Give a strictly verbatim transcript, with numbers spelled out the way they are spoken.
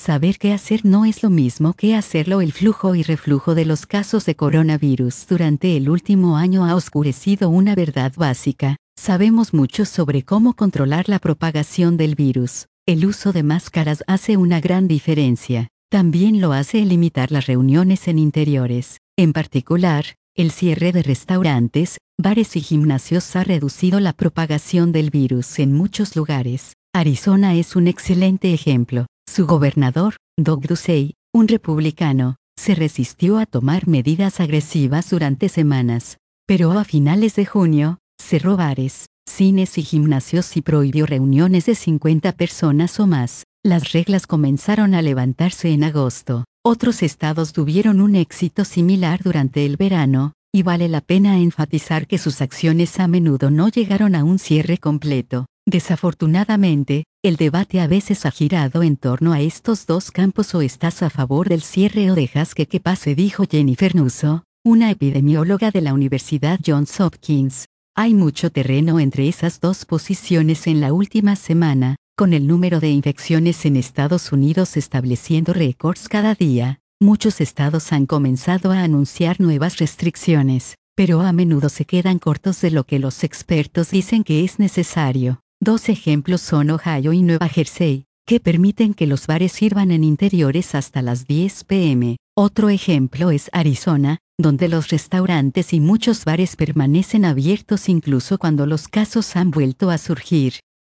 Saber qué hacer no es lo mismo que hacerlo. El flujo y reflujo de los casos de coronavirus durante el último año ha oscurecido una verdad básica. Sabemos mucho sobre cómo controlar la propagación del virus. El uso de máscaras hace una gran diferencia. También lo hace el limitar las reuniones en interiores. En particular, el cierre de restaurantes, bares y gimnasios ha reducido la propagación del virus en muchos lugares. Arizona es un excelente ejemplo. Su gobernador, Doug Ducey, un republicano, se resistió a tomar medidas agresivas durante semanas, pero a finales de junio, cerró bares, cines y gimnasios y prohibió reuniones de cincuenta personas o más. Las reglas comenzaron a levantarse en agosto. Otros estados tuvieron un éxito similar durante el verano, y vale la pena enfatizar que sus acciones a menudo no llegaron a un cierre completo. Desafortunadamente, el debate a veces ha girado en torno a estos dos campos: o estás a favor del cierre o dejas que que pase, dijo Jennifer Nuzzo, una epidemióloga de la Universidad Johns Hopkins. Hay mucho terreno entre esas dos posiciones en la última semana, con el número de infecciones en Estados Unidos estableciendo récords cada día. Muchos estados han comenzado a anunciar nuevas restricciones, pero a menudo se quedan cortos de lo que los expertos dicen que es necesario. Dos ejemplos son Ohio y Nueva Jersey, que permiten que los bares sirvan en interiores hasta las diez pe eme. Otro ejemplo es Arizona, donde los restaurantes y muchos bares permanecen abiertos incluso cuando los casos han vuelto a surgir.